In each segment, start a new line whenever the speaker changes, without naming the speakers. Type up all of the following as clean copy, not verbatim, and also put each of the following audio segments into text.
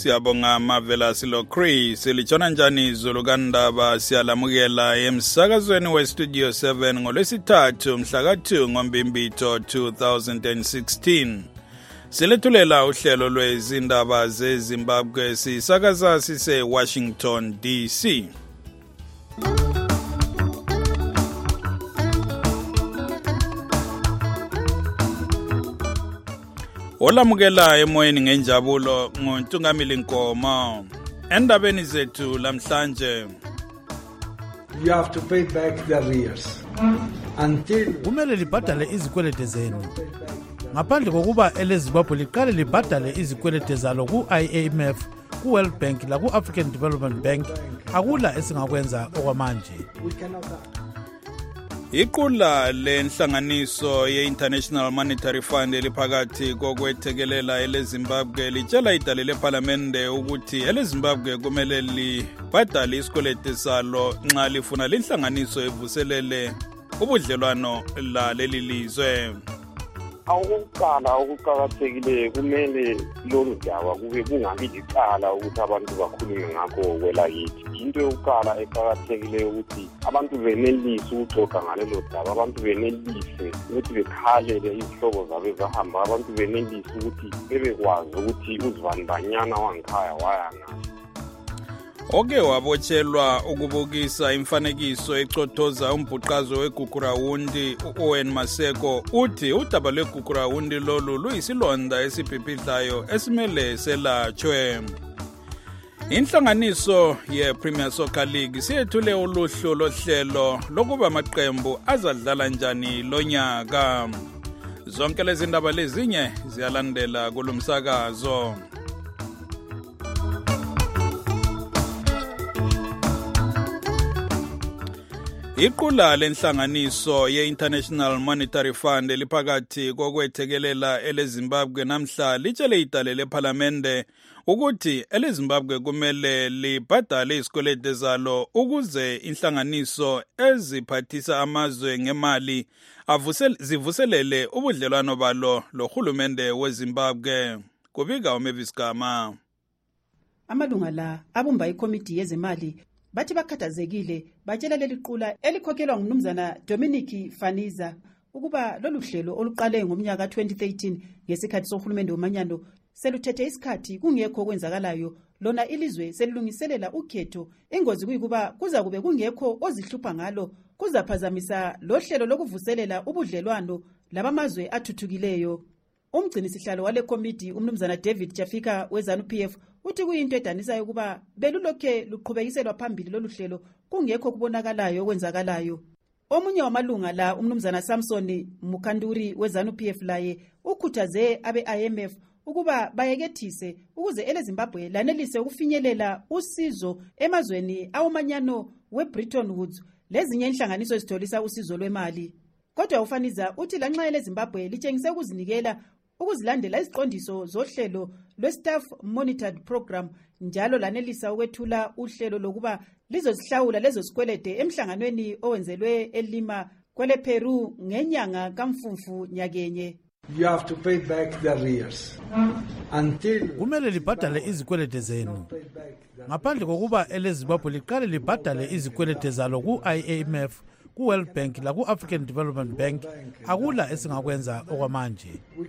Siyabonga Mavela Silokri silijona njani izulu kandaba siyalamukela emsakazweni westudio 7 ngolwesithathu mhla ka-2 ngoMbimbitho 2016. Silethulela uhlelo lwezindaba zeZimbabwe sisakaza sise Washington DC. Olamukela emoyeni ngenjabulo nguNtungamili Nkomo. Endabeni zethu lamhlanje,
you have to pay back the arrears until
kumele libhadale izikwelede zenu ngaphandle kokuba eleZimbabwe liqale libhadale izikwelede zalo ku-IMF, ku-World Bank la ku-African Development Bank. Akula esingakwenza okwamanje.
Iqula lenhlanganiso ye-International Monetary Fund eliphakathi kokwethekelela eleZimbabwe litshela idale lePhalamende ukuthi eleZimbabwe kumele libhadale isikwelede salo nxa lifuna lenhlanganiso evuselele ubudlelwano laleli lizwe.
Awukuqala okuqakathekile kumele lolu daba kube kungabi licala ukuthi abantu bakhulume ngakho kwelakithi. Into yokuqala eqakathekile ukuthi abantu benelise ukuxoxa ngalelo daba, abantu benelise ukuthi bekhalele izihlobo zabo ezahamba, abantu benelise ukuthi bebekwazi ukuthi uzibandanyana wangikhaya wayanga.
Oke wabotshelwa ukubukisa imfanekiso ecothoza umbhuqazo weGugurawundi uOwen Maseko uthi udaba lweGugurawundi lolu luyisilonda esibhibhidlayo esimele selatshwe. Inhlanganiso ye-Premier Soccer League siyethule uluhlu lohlelo lokuba amaqembu azadlala njani lonyaka. Zonke lezi ndaba lezinye ziyalandela kulumsakazo. Iqula lenhlanganiso ye-International Monetary Fund eliphakathi kokwethekelela eleZimbabwe namhla litshele idale lePhalamende ukuthi eleZimbabwe kumele libhadale izikwelede zalo ukuze inhlanganiso eziphathisa amazwe ngemali zivuselele ubudlelwano balo lohulumende weZimbabwe. Kubika uMavis Gama.
Amalunga la abumba ikomiti yezemali bathi bakhathazekile batshela leli qula elikhokhelwa ngumnumzana Dominic Faniza ukuba lolu hlelo oluqale ngomnyaka 2013 ngesikhathi sohulumende womanyano seluthethe isikhathi kungekho kwenzakalayo, lona ilizwe selilungiselela ukhetho. Ingozi kuyikuba kuza kube kungekho ozihlupha ngalo, kuzaphazamisa lo hlelo lokuvuselela ubudlelwano labamazwe athuthukileyo. Umgcini sihlalo wale komiti umnumzana David Chafika weZANU-PF uthi kuyinto edanisayo ukuba belulokhe luqhubekiselwa phambili lolu hlelo kungekho kubonakalayo okwenzakalayo. Omunye wamalunga la umnumzana Samson Mukanduri weZANU-PF laye ukhuthaze abe-IMF ukuba bayekethise ukuze eleZimbabwe lanelise ukufinyelela usizo emazweni awomanyano weBretton Woods lezinye inhlanganiso ezitholisa usizo lwemali. Kodwa uFaniza uthi lanxa eleZimbabwe litshengise ukuzinikela ukuzilandela iziqondiso zohlelo lwe-Staff Monitored Program, njalo lanelisa ukwethula uhlelo lokuba lizozihlawula lezo sikwelede emhlanganweni owenzelwe eLima kwele Peru ngenyanga kaMfumfu nyakenye.
you have to pay back the arrears until
kumele libhadale izikwelede zenu ngaphandle kokuba eleZimbabwe liqale libhadale izikwelede zalo ku-IMF, ku-World Bank la ku-African Development Bank. Akula esingakwenza okwamanje.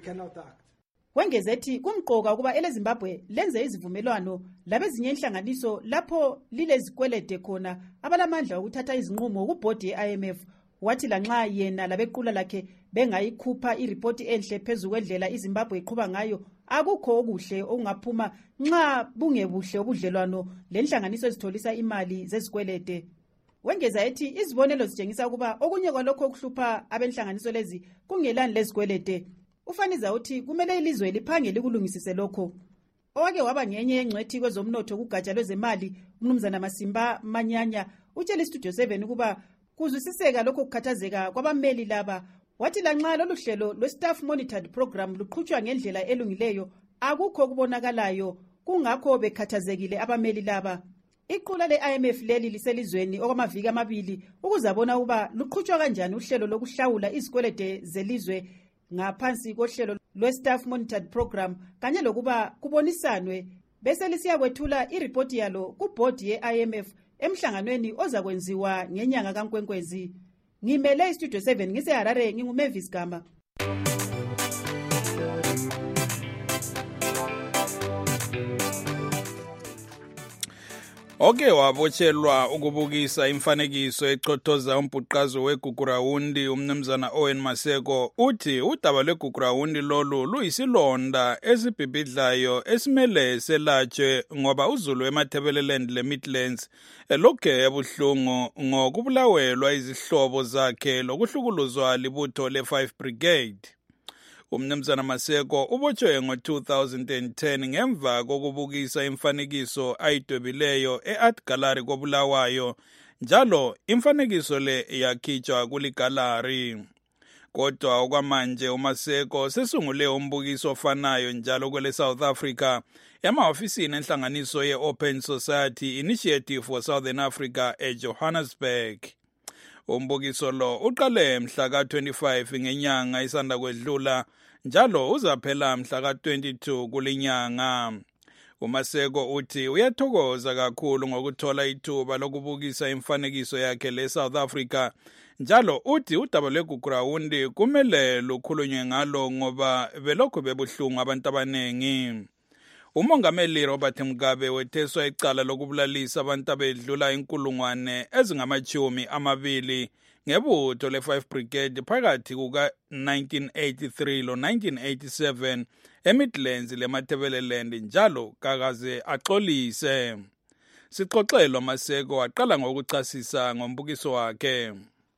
Wengezethi kumqoka ukuba eleZimbabwe lenze izivumelwano labezinye inhlanganiso lapho lilezikwelede khona abalamandla ukuthatha izinqumo kubhodi ye-IMF. Wathi lanxa yena labequla lakhe bengayikhupha iripoti enhle phezu kwendlela iZimbabwe iqhuba ngayo, akukho okuhle okungaphuma nxa bungebuhle ubudlelwano lenhlanganiso ezitholisa imali zezikwelede. Wengeza ethi izibonelo zitshengisa ukuba okunye kwalokho okuhlupha abenhlanganiso lezi kungelani lezikwelede. Ufaniza uthi kumele ilizwe liphange likulungisise lokho. Owake waba ngenye yengcwethi kwezomnotho kugatsha lwezemali umnumzana Masimba Manyanya utshela iStudio 7 ukuba kuzwisiseka lokho kukhathazeka kwabameli laba. Wathi lanxa lolu hlelo lwe-Staff Monitored Program luqhutshwa ngendlela elungileyo, akukho kubonakalayo kungakho bekhathazekile abameli laba. Iqula le-IMF leli liselizweni okwamaviki amabili ukuzabona ukuba luqhutshwa kanjani uhlelo lokuhlawula izikwelede zelizwe ngaphansi kohlelo lwe-Staff Monitored Program kanye lokuba kubonisanwe bese lisiyakwethula iripoti yalo kubhodi ye-IMF emhlanganweni ozakwenziwa ngenyanga kaNkwenkwezi. Ngimele istudio 7 ngiseHarare nginguMavis Gama.
Oke wabotshelwa ukubukisa imfanekiso ecothoza umbhuqazo weGugurawundi umnumzana Owen Maseko uthi udaba lweGugurawundi lolu luyisilonda esibhibhidlayo esimele selatshwe ngoba uZulu eMatabeleland leMidlands elokhe ebuhlungu ngokubulawelwa izihlobo zakhe lokuhlukuluzwa libutho le5 Brigade. Umnumzana Maseko ubotshwe ngo-2010 ngemva kokubukisa imfanekiso ayidwebileyo e-Art Gallery koBulawayo, njalo imfanekiso le yakhitshwa kuligallery. Kodwa okwamanje uMaseko sesungule umbukiso ofanayo njalo kwele South Africa emahofisini enhlanganiso ye-Open Society Initiative for Southern Africa eJohannesburg. Umbukiso lo uqale mhla ka-25 ngenyanga isanda kwedlula njalo uzaphela mhla ka-22 kulinyanga. uMaseko uthi uyathokoza kakhulu ngokuthola ithuba lokubukisa imfanekiso yakhe le-South Africa, njalo uthi udaba lweGugurawundi kumele lukhulunywe ngalo ngoba belokhu bebuhlungu abantu abanengi. Umongameli Robert Mugabe wetheswa icala lokubulalisa abantu abedlula inkulungwane ezingama-20 ngebutho le-5 Brigade phakathi kuka-1983 lo-1987 eMidlands leMatabeleland njalo kakaze axolise. Sixoxelwa Maseko waqala ngokuchasisa ngombukiso wakhe.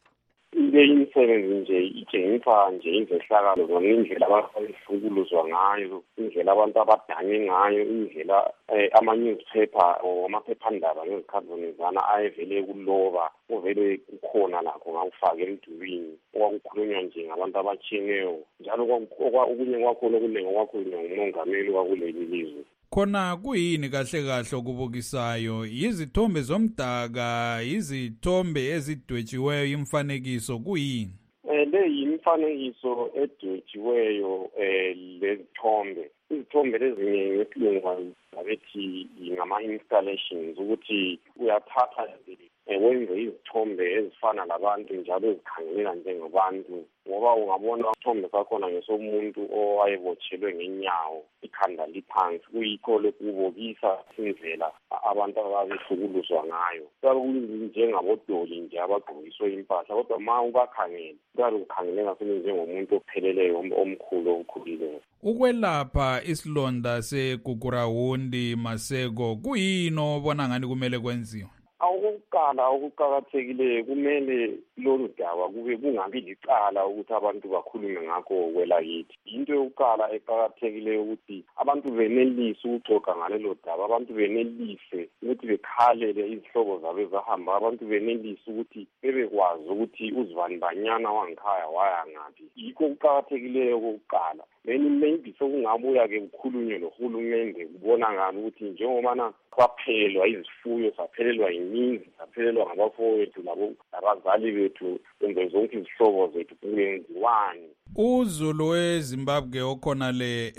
Le imisebenzi nje itshengisa nje izehlakalo zonindlela abahlukuluzwa ngayo, indlela abantu abadanye ngayo, indlela ama-newspaper or amaphephandaba ngezikhathizana ayevele kuloba uvele kukhona lakho ngakufaka emdulwini okwakukhulunywa nje ngabantu abatshiyeneyo, njalo okunye kwakhona okunengi okwakhulunywa ngumongameli wakuleli lizwe.
Khona kuyini kahle kahle okubukisayo? Yizithombe zomdaka, yizithombe ezidwetshiweyo, imfanekiso kuyini?
Le yimfanekiso edwetshiweyo lezithombe. Izithombe lezinye ngesilungu babethi ngama-installations, ukuthi uyathatha wenze izithombe ezifana labantu njalo ezikhangeleka njengabantu, ngoba ungabona isithombe sakhona ngesomuntu owayebotshelwe ngenyawo ikhanda liphansi, kuyikho lokubukisa indlela abantu ababehlukuluzwa ngayo. Njengabodoli nje abagqokiswe impahla, kodwa ma ubakhangele kuyabe kukhangeleka njengomntu opheleleyo omkhulu okhulileyo.
Ukwelapha isilonda seGugurawundi Maseko kuyini obona ngani kumele kwenziwe?
Okokuqala okuqakathekileyo kumele lolu daba kube kungabi licala ukuthi abantu bakhulume ngakho kwelakithi. Into yokuqala eqakathekileyo ukuthi abantu benelise ukuxoxa ngalelo daba, abantu benelise ukuthi bekhalele izihlobo zabo ezahamba, abantu benelise ukuthi bebekwazi ukuthi uzibanibanyana wangikhaya waya ngaphi. Yikho kuqakathekileyo okokuqala. Maybe sokungabuya-ke kukhulunywe nohulumende kubonakala ukuthi njengobana kwaphelwa izifuyo, saphelelwa yimizi, saphelelwa ngabafowethu labazali bethu, kumbe zonke izihlobo zethu, kungenziwani.
uZulu weZimbabwe okhona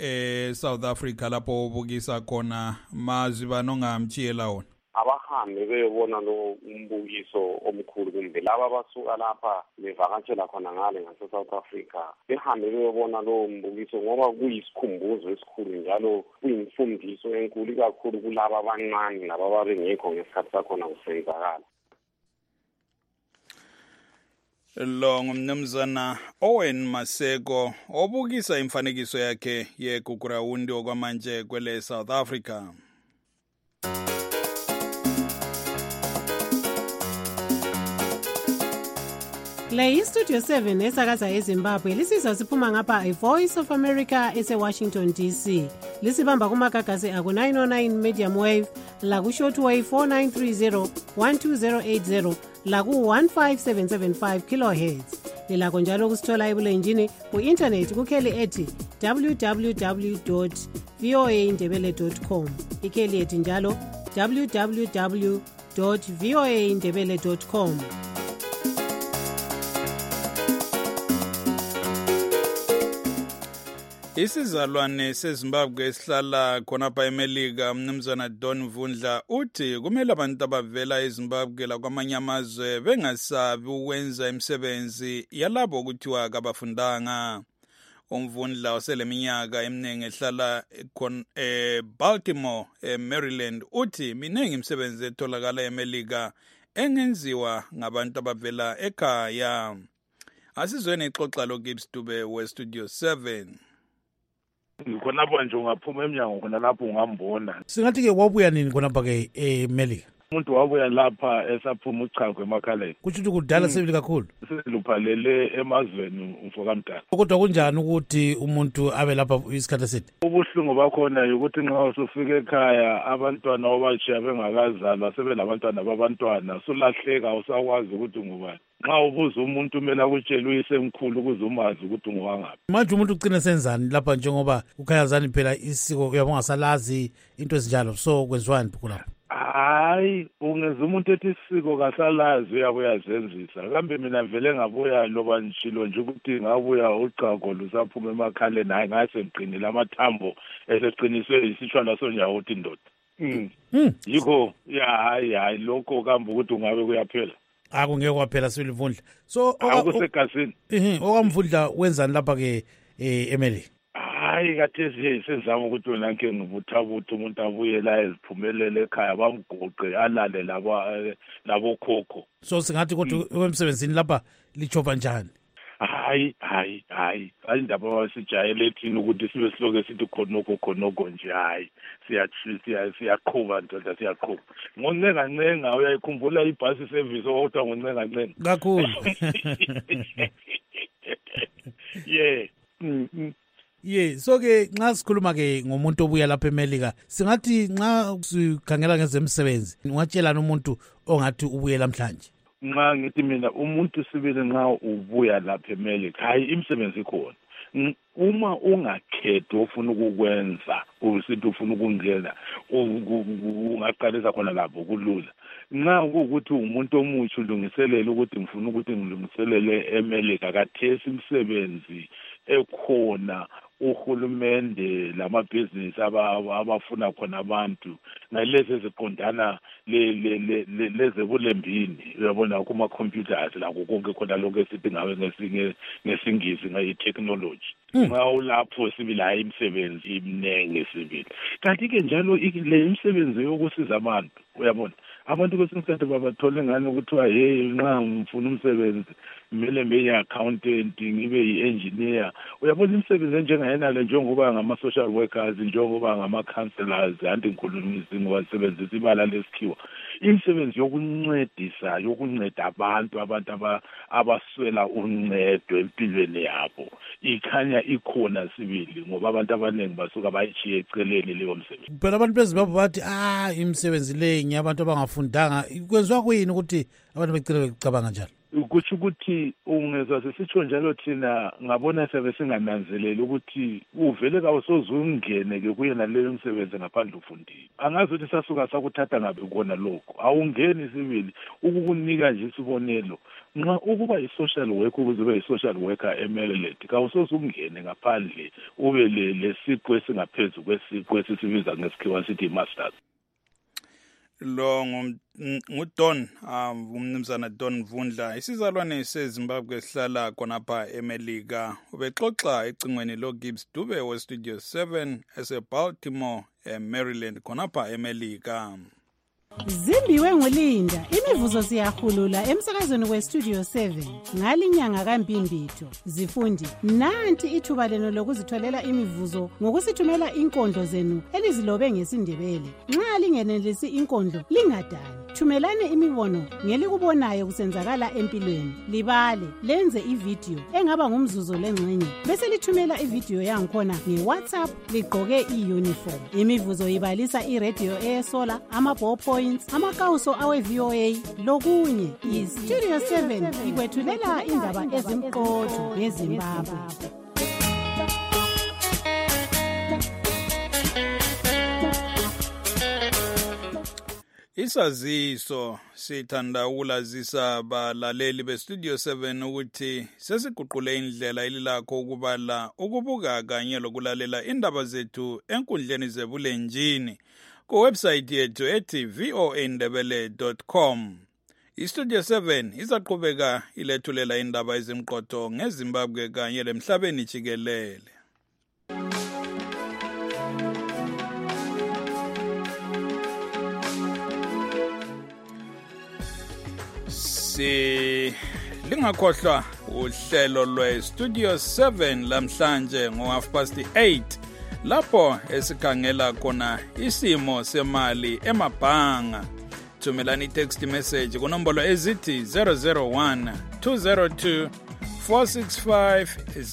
le South Africa lapho ubukisa khona mazwi banongamtshiyela wona?
Abahambe beyobona lo umbukiso omkhulu, kumbe laba abasuka lapha bevakatshela khona ngale ngase-South Africa behambe beyobona lo mbukiso, ngoba kuyisikhumbuzo esikhulu njalo kuyimfundiso enkulu kakhulu kulaba abancane laba ababengekho ngesikhathi sakhona kusenzakala.
Lo ngumnumzana Owen Maseko obukisa imfanekiso yakhe yeGugurawundi okwamanje kwele South Africa.
Le iStudio 7 esakaza eZimbabwe lisizwa siphuma ngapha iVoice of America eseWashington DC. Lisibamba kumagagasi aku 909 medium wave, laku shortwave 4930 12080, laku 15775 kilohertz. Lilakho njalo kusithola ebulenjini ku-internet kukheli ethi www.voaindebele.com. Ikheli ethi njalo www.voaindebele.com.
Isizalwane seZimbabwe esihlala khonapha eMelika umnumzana Don Mvundla uthi kumele abantu abavela eZimbabwe lakwamanye amazwe bengasabi ukwenza imisebenzi yalabo kuthiwa kabafundanga. Umvundla oseleminyaka eminingi ehlala Baltimore, Maryland uthi miningi imisebenzi etholakala eMelika engenziwa ngabantu abavela ekhaya. Asizweni ixoxa loGibbs Dube weStudio 7.
Khonapha nje ungaphuma eminyango khona lapho ungambona.
Singathi-ke wabuya nini khonapha ke eMelika?
Umuntu wabuya lapha esaphuma uchago emakhaleni.
Kusho ukuthi kudala sebili kakhulu.
Siluphalele emazweni umfokamdala.
Kodwa kunjani ukuthi umuntu abe lapha isikhathi eside?
Ubuhlungu bakhona ukuthi nxa usufika ekhaya abantwana obashiya bengakazalwa sebelabantwana babantwana sulahleka usakwazi ukuthi ngubani. Nxa ubuza umuntu kumele akutshele uyisemkhulu ukuze umazi ukuthi ngowangaphi.
Manje umuntu ucina senzani lapha njengoba ukhayazani phela isiko uyabonga salazi into ezinjalo so kwenziwani lapha?
Hayi, ungenza umuntu ethi isiko kasalazi uyabuya zenzisa. Kambe mina vele ngabuya loba nishilo nje ukuthi ngabuya uchago lusaphuma emakhaleni hayi ngase ngiqinile amathambo eseqiniswe isitshwala sonyawo uthi indoda. Yikho hayi lokho kambe ukuthi ungabe kuyaphela.
Akungeke kwaphela Silivundla. So
akusegasini.
Okamvundla wenzani lapha ke eMelika?
Hayi kathesi senzama ukuthi wena nke ngibuthabutha umuntu abuye la eziphumelele ekhaya bamgoqe alale labo khokho.
So singathi kodwa emsebenzini lapha lichova njani?
Hayi indaba wasijayele thina ukuthi sibe siloke sithi khonoko nje hayi siyaqhuba ndoda siyaqhuba ngoncengancenga uyayikhumbula ibhasi service okuthiwa ngoncengancenga
kakhulu. So ke nxa sikhuluma ke ngomuntu obuya lapha eMelika singathi nxa sikhangela ngezemsebenzi ungatshelana umuntu ongathi ubuye namhlanje?
Nxa ngithi mina umuntu sibili nxa ubuya lapha eMelika hayi imisebenzi ikhona. Uma ungakhethi ofuna ukukwenza usithi ufuna ukungena ungaqalisa khona lapho kulula. Nxa ukuthi umuntu omutsha ulungiselela ukuthi ngifuna ukuthi ngilungiselele eMelika kathesi imisebenzi ekhona uhulumende lamabhizinisi abafuna khona abantu ngalezi eziqondana lezebulembini uyabona kuma computers lakho konke khona lokho esithi ngawe ngesingisi ngayi-technology. Nxa ulapho sibili hayi imisebenzi imnenge sibili. Kanti-ke njalo le imisebenzi yokusiza abantu uyabona abantu kwesinye isikhathi babathole ngani ukuthiwa nxa ngifuna umsebenzi kumele ngibe yi-accountant ngibe yi-engineer. Uyabona imisebenzi enjengayenale njengoba ngama-social workers njengoba ngama-counselors anti ngikhulumisi ngoba sisebenzisa ibala lesikhiwa. Imisebenzi yokunceda abantu abaswela uncedo empilweni yabo ikhanya ikhona sibili ngoba abantu abaningi basuka bayitshiye eceleni leyo msebenzi.
Phela abantu beZimbabwe bathi imisebenzi le ngiyabantu abangafundanga kwenziwa kuyini ukuthi abantu becile becabanga njalo?
Kutsho ukuthi ungezwa sisitsho njalo thina ngabona siyabe singananzeleli ukuthi uvele kawusoze ungene-ke kuyena leyo msebenzi ngaphandle ufundile. Angazi ukuthi sasuka sakuthatha ngabe kona lokho awungeni sibili ukukunika nje isibonelo nxa ukuba yi-social worker ukuze ube yi-social worker eMaryland kawusoze ungene ngaphandle ube lesiqu esingaphezu kwesiqu esisibiza ngesikhiwa sithi i-masters.
Lo nguDon umnumzana Don Mvundla isizalwane seZimbabwe esihlala khonapha eMelika ubexoxa ecingweni loGibbs Dube weStudio 7 eseBaltimore eMaryland khonapha eMelika.
Zimbiwe nguLinda imivuzo siyahulula emsakazweni weStudio 7 ngalinyanga kaMbimbitho. Zifundi nanti ithuba leno lokuzitholela imivuzo ngokusithumela inkondlo zenu elizilobe ngesindebele. Nxa lingenelisi inkondlo lingadani. Thumelane imibono ngelikubonayo kusenzakala empilweni. Libale lenze ivideo engaba ngumzuzu lengxenye bese lithumela ivideo yangikhona ngeWhatsApp ligqoke iuniform. Imivuzo ibalisa iradio esola amaballpoints amakawuso awe-VOA lokunye. iStudio 7 ikwethulela indaba ezimqotho ngeZimbabwe.
Isaziso sithanda ukulazisa balaleli bestudio 7 ukuthi sesiguqule indlela elilakho ukubala, ukubuka kanye lokulalela indaba zethu enkundleni zebulenjini kuwebsite yethu ethi voandebele.com. Istudio 7 izaqhubeka ilethulela indaba ezimqotho ngeZimbabwe kanye lemhlabeni jikelele. Lingakhohlwa uhlelo lweStudio 7 lamhlanje ngo8:30 lapho esikhangela khona isimo semali emabhanga. Thumelani i-text message kunombolo ezithi 001 202 465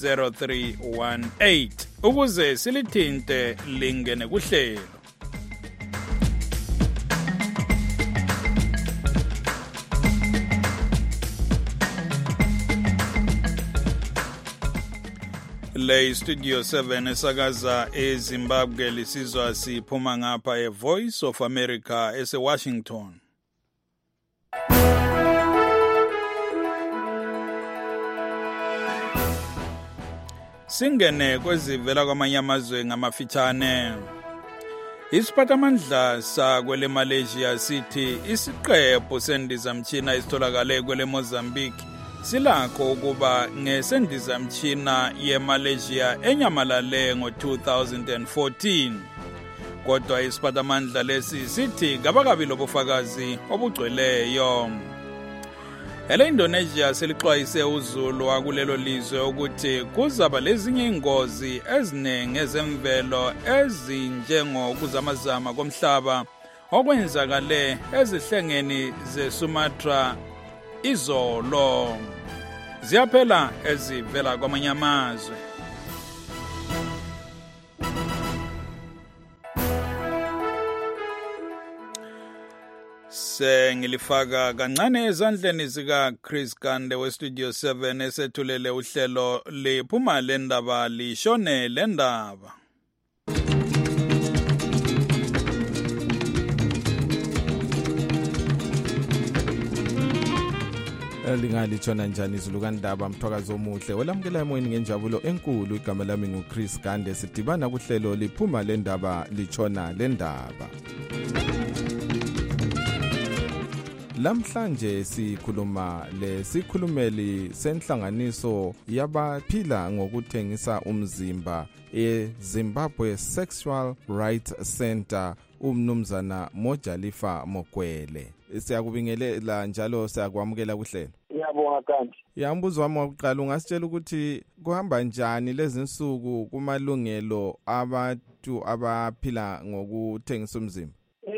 0318 ukuze silithinte lingene kuhlelo. Le Studio 7 esakaza eZimbabwe lisizwa siphuma ngapha eVoice of America eseWashington. Singene kwezivela kwamanye amazwe ngamafitshane. Isiphathamandla sakwele Malaysia sithi isiqephu sendizamtshina esitholakale kwele Mozambique silakho ukuba ngesendizamtshina yeMalaysia enyamalale ngo-2014. Kodwa isiphathamandla lesi sithi kabakabi lobufakazi obugcweleyo. Indonesia selixwayise uzulu wakulelo lizwe ukuthi kuzaba lezinye ingozi ezinenge ezemvelo ezinjengokuzamazama komhlaba okwenzakale ezihlengeni zeSumatra izolo. Ziyaphela ezivela kwamanye amazwe. Sengilifaka kancane ezandleni zika Chris Kande weStudio 7 esethulele uhlelo liphuma lendaba lishone lendaba.
Lingalithona njani izulu kandaba mthwakazo omuhle welamukela emoyeni ngenjabulo enkulu. Igama lami nguChris Kande, sidibana kuhlelo liphuma lendaba lichona lendaba. Lamhlanje sikhuluma lesikhulumeli senhlanganiso yabaphila ngokuthengisa umzimba eZimbabwe Sexual Rights Center umnumzana Mojalifa Mokwele. Siyakubingelela njalo siyakwamukela kuhlelo.
Ngiyabonga kanti.
Yambuzo wami wokuqala ungasitshela ukuthi kuhamba njani lezi insuku kumalungelo abantu abaphila ngokuthengisa umzimba?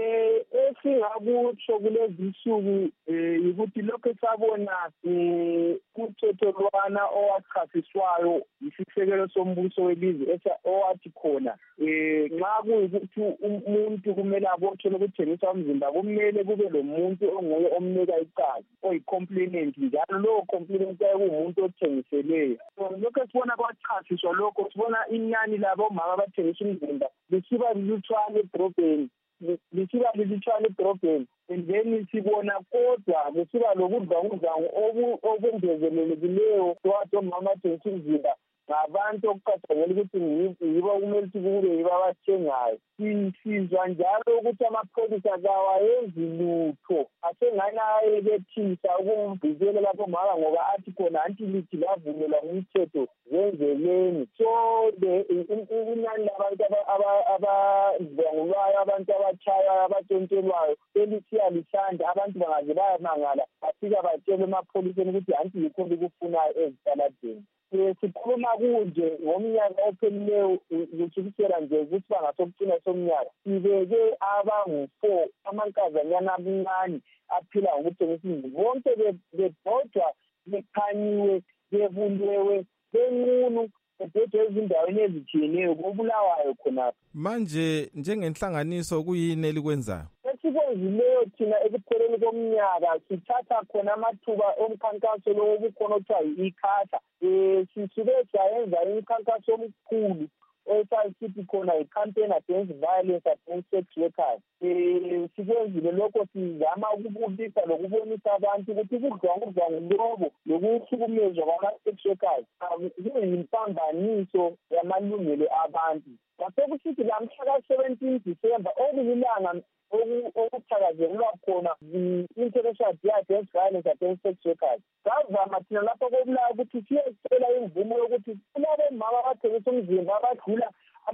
Singakutsho kulezi insuku ukuthi lokho sabona umthetholwana owachasiswayo isisekelo sombuso welizwe owathi khona nxa kuyikuthi umuntu kumele abotshwe lokuthengisa umzimba kumele kube lo muntu onguye omnika icala oyi-complainant njalo lowo complainant kuwumuntu othengiseleyo. Lokho sibona kwachasiswa lokho sibona inani labo mama abathengisa umzimba lisiba lilutshwane edrobheni lisiba lilutshwane edrobheni and then sibona kodwa kusiba lokudlangudlangu okungezelelekileyo kwathi omama athengisa umzimba ngabantu okucathangela ukuthi yibo kumele ukuthi kube yibo abathengayo. Sisizwa njalo ukuthi amapholisa kawayenzi lutho asengani ayekethisa ukumvikela lapho mama ngoba athi khona antilithi lavunyelwa ngumthetho zenzeleni. So inani labantu abadlangulwayo, abantu abatshayayo, abatshontshelwayo selisiya lisanda. Abantu bangaze bayamangala bafika batshele emapholiseni ukuthi anti yikho likufunayo ezitaladeni. Sikhuluma kunje ngomnyaka ophelileyo kusukisela nje ukuthi bangasokucina somnyaka sibeke abangu-4 amankazanyana amancane aphila ngokuthengisa umzimba. Bonke bebhodwa bekhanyiwe bebulewe benqunu bedwa ezindaweni ezitshiyeneyo kobulawayo khonapho.
Manje njengenhlanganiso kuyini elikwenzayo?
Esikwenzileyo thina ekupheleni komnyaka sithatha khona amathuba omkhankaso lowo kukhona okuthiwa yi-ICASA. Sisuke sayenza imikhankaso omkhulu
esithi khona i-campaign against violence against sex workers. Sikwenzile lokho sizama ukubukisa lokubonisa abantu ukuthi ukudlwangudlwangu lobo lokuhlukumezwa kwama-sex workers kuyimpambaniso yamalungelo abantu. Kwasekusithi lamhla ka-17 December okuyilanga okuthakazelelwa khona the-International Day Against Violence Against Sex Workers. Savama thina lapho kobulayo ukuthi siyecela imvumo yokuthi kulabo mama abathengisa umzimba abadlula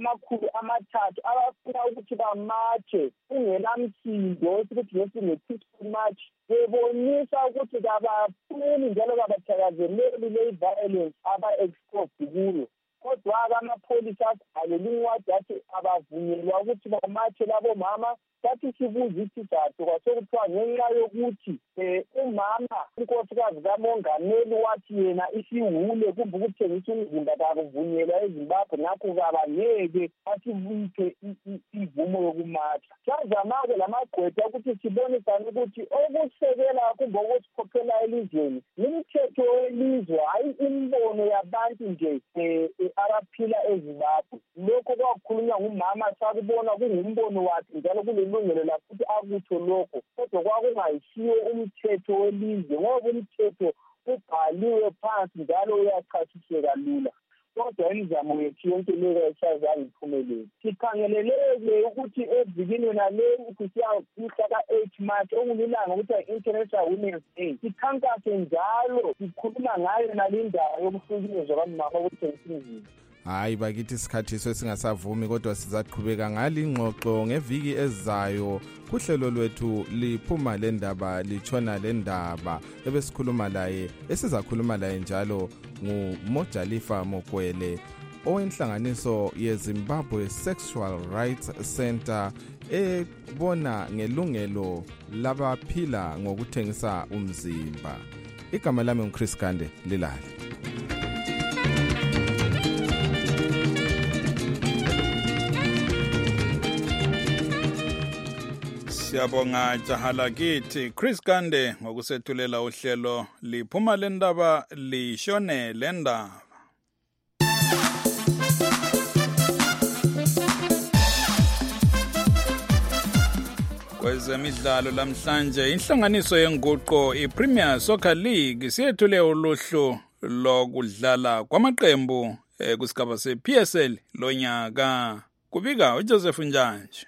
300 abafuna ukuthi bamatshe kungelamsindo esithi ngesine-peaceful march bebonisa ukuthi kabafuni njalo kabathakazeleli le-violence aba-exposed kuyo. Kodwa-ke amapholisa asibhalele incwadi athi abavunyelwa ukuthi bamatshe labo mama. Sathi sibuza isizathu kwasekuthiwa ngenxa yokuthi umama unkosikazi kamongameli wathi yena isiwule kumbe ukuthengisa umzimba kakuvunyelwa eZimbabwe ngakho kabangeke asibuyise ivumo yokumatha. Sazama-ke lamagqwetha ukuthi sibonisane ukuthi okusekela kumbe okusikhokhela elizweni imithetho welizwe hayi imibono yabantu nje abaphila eZimbabwe. Lokho kwakukhulunywa ngumama sakubona kungumbono wakhe njalo kulilungelo lakuthi akutho lokho kodwa kwakungayisiyo umthetho welizwe ngoba umthetho ubhaliwe phansi njalo uyachasiseka lula. Kodwa imizamo yethu yonke leyo isazange iphumelele. Sikhangeleleke ukuthi evikini naleyo kusiya mhla ka-8 March okuyilanga ukuthi i-International Women's Day sikhankase njalo sikhuluma ngayo nalindawo yokuhlukunyezwa kwamama okuthengisa imizimba.
Hayi bakithi isikhathi sesingasavumi kodwa sizaqhubeka ngalingxoxo ngeviki ezayo kuhlelo lwethu liphuma lendaba litshona lendaba ebesikhuluma laye esizakhuluma laye njalo nguMojalifa Mokwele owenhlanganiso yeZimbabwe Sexual Rights Center ebona ngelungelo labaphila ngokuthengisa umzimba. Igama lami nguChris Gande lilale.
Siyabonga jahala kithi Chris Gande ngokusethulela uhlelo liphuma lendaba lishone lendaba. Kwezemidlalo lamhlanje inhlanganiso yenguqo iPremier Soccer League siyethule uluhlu lokudlala kwamaqembu kusigaba sePSL lonyaka. Kubika uJoseph Njanje.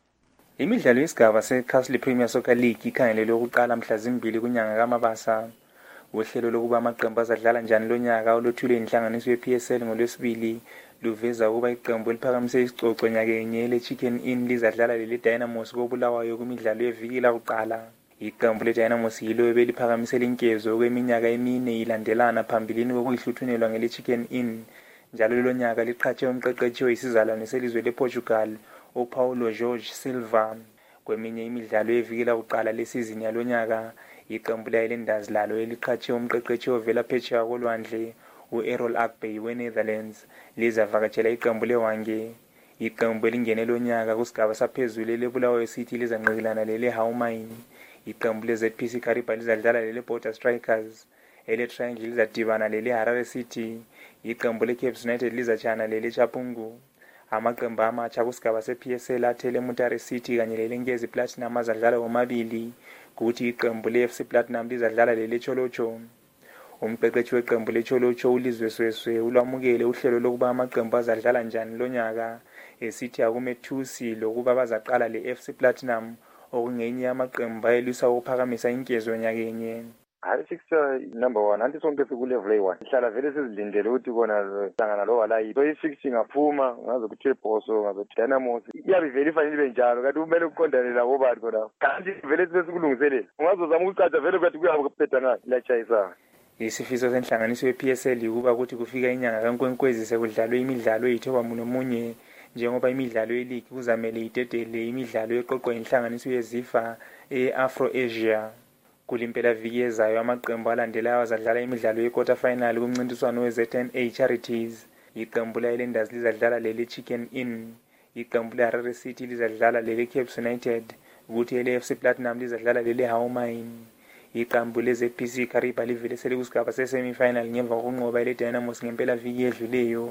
Imidlalo yesigaba seCastle Premier Soccer League ikhangelelwe ukuqala mhla zimbili kunyanga kaMabasa. Uhlelo lokuba amaqembu azadlala njani lonyaka oluthule inhlanganiso yePSL ngolwesibili luveza ukuba iqembu eliphakamise isicoco nyakenye leChicken Inn lizadlala leli Dynamos koBulawayo kumidlalo yeviki lakuqala. Iqembu leDynamos yilo ebeliphakamisela inkezo kweminyaka emine ilandelana phambilini kokuyihluthunelwa ngeleChicken Inn. Njalo lonyaka liqhatshe umqeqeshi oyisizalwane selizwe lePortugal uPaulo Jorge Silva. Kweminye imidlalo yeviki lakuqala lesizini yalonyaka iqembu le-Highlanders lalo eliqhatshe umqeqeshi ovela phetsheya kolwandle u-Errol Akbey we-Netherlands lizavakatshela iqembu leWange. Iqembu elingene lonyaka kusigaba saphezulu leBulawayo City lizanqikilana lele-Howmine. Iqembu le-ZPC Kariba lizadlala lele-Border Strikers. Ele-Triangle lizadibana lele-Harare City. Iqembu le-Cape United lizatshana lele-Chapungu. Amaqembu amatsha kusigaba sePSL athele Mutare City kanye lelenkezi Platinum azadlala womabili kuthi iqembu leFC Platinum lizadlala leleCholocho. Umqeqeshi weqembu leCholocho uLizwe Sweswe ulwamukele uhlelo lokuba amaqembu azadlala njani lonyaka esithi akumethusi lokuba bazaqala leFC Platinum okungenye amaqembu ayelwisa ukuphakamisa inkezo nyakenye.
Hayi fixture number 1 anti sonke sikulevel A1 ihlala vele sizilindele ukuthi kona hlangana lo walayi so ifixing ngaphuma ngaze ku Triposo ngaze Dynamos iyabe vele fanele ibe njalo kanti kumele ukuqondane labo bathi kona kanti vele sikulungiselela ungazozama ukucaca vele kwathi kuyaba kuphetha ngathi lachayisa.
Isifiso senhlanganiso yePSL ukuba ukuthi kufika inyanga kaNkwenkwezi sekudlalwe imidlalo eyithoba nomunye njengoba imidlalo yeleague kuzamele idedele imidlalo eqoqwa inhlanganiso yeZIFA eAfro-Asia. Kulimpela viki ezayo amaqembu alandelayo azadlala imidlalo ye-quarter final kumncintiswano we-ZNA Charities. Iqembu le-Highlanders lizadlala lele-Chicken Inn. Iqembu le-Harare City lizadlala lele-Cape United kuthi ele-FC Platinum lizadlala lele-Howmine. Iqembu le-ZPC Kariba livele selikusigaba se-semi-final ngemva kokunqoba ele-Dynamos ngempela viki edluleyo.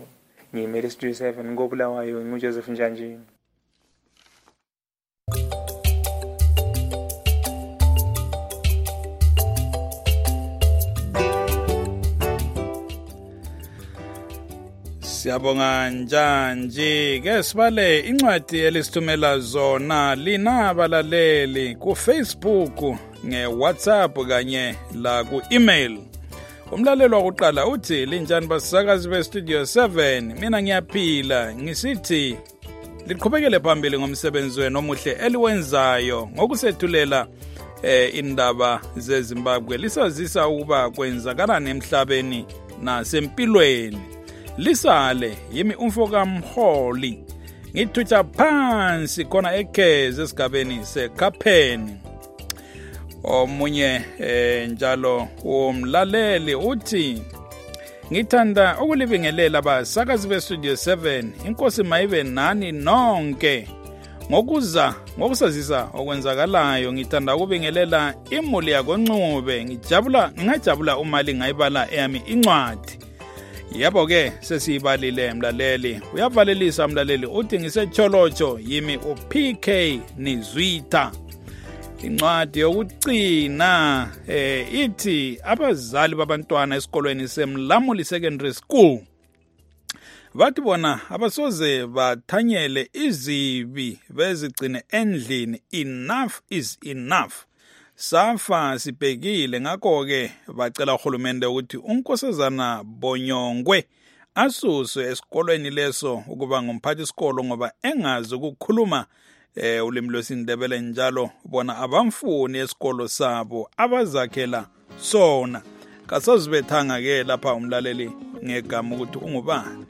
ngiyimele Studio 7 ngobulawayo nguJoseph Njanjini.
Siyabonga Njanji ke sibale incwadi elisithumela zona lina abalaleli ku Facebook ngeWhatsApp kanye la ku email. Umlalelo wokuqala uthi linjani basakazi beStudio 7 mina ngiyaphila ngisithi liqhubekele phambili ngomsebenzi wenu omuhle eliwenzayo ngokusethulela indaba zeZimbabwe lisazisa ukuba kwenzakala nemhlabeni nasempilweni. Lisale yimi umfoka Mholi ngithutha phansi khona ekheze esigabeni seKapheni. Omunye njalo umlaleli uthi ngithanda ukulibingelela abasakazi beStudio 7 inkosi mayibe nani nonke ngokusazisa okwenzakalayo. Ngithanda ukubingelela imuli yakoNcube ngingajabula umali ngayibala eyami incwadi. Yebo ke sesiyibalile mlaleli uyavalelisa mlaleli uthi ngisecholotsho yimi uPK Nizwita. Incwadi yokucina ithi abazali babantwana esikolweni seMlamuli Secondary School bathi bona abasoze bathanyele izibi bezigcine endlini. Enough is enough. Safa sibhekile ngakho ke bacela uhulumende ukuthi unkosazana Bonyongwe asuswe esikolweni leso ukuba ngumphathi isikolo ngoba engazi ukukhuluma ulimi lwesiNdebele njalo bona abamfuni esikolo sabo abazakhela sona. Kasozibethanga ke lapha umlaleli ngegama ukuthi ungubani.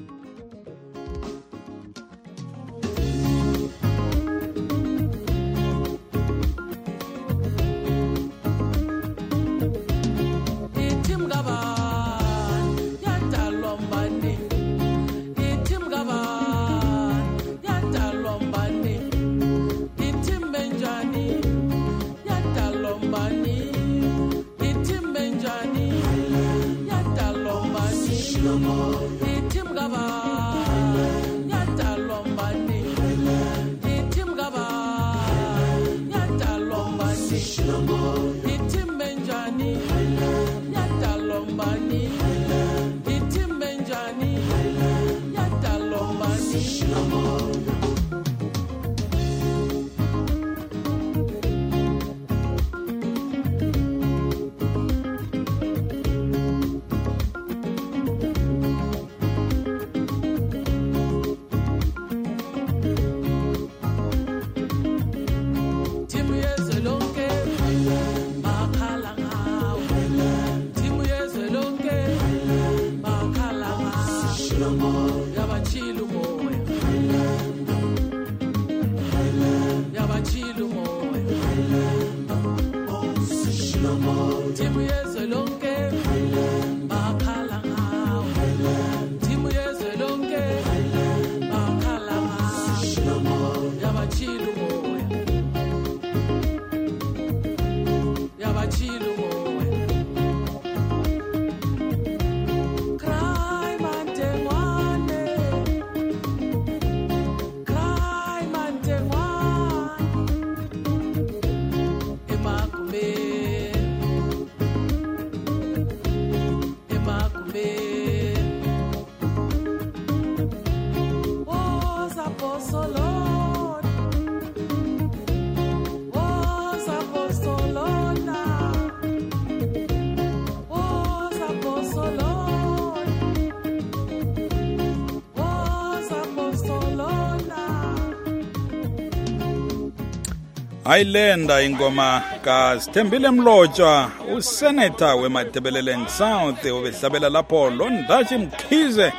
Ayilenda ingoma kaSithembile Mlotshwa usenator weMatebeleland South obehlabela lapho loNdachi Mkhize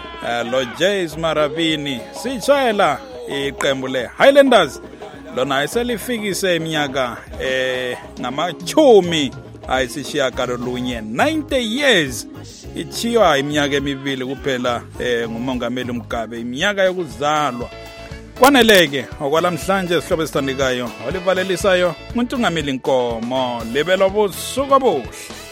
lo Jays Maravini sitshayela iqembu le Highlanders lona iselifikise iminyaka ngama-10 ayisishiyagalolunye 90 years ichiywa iminyaka emibili kuphela ngumongameli Mugabe iminyaka yokuzalwa. Kwaneleke okwalamhlanje sihlobo esithandekayo olivalelisayo uNtungameli Nkomo libelo busuku obuhle.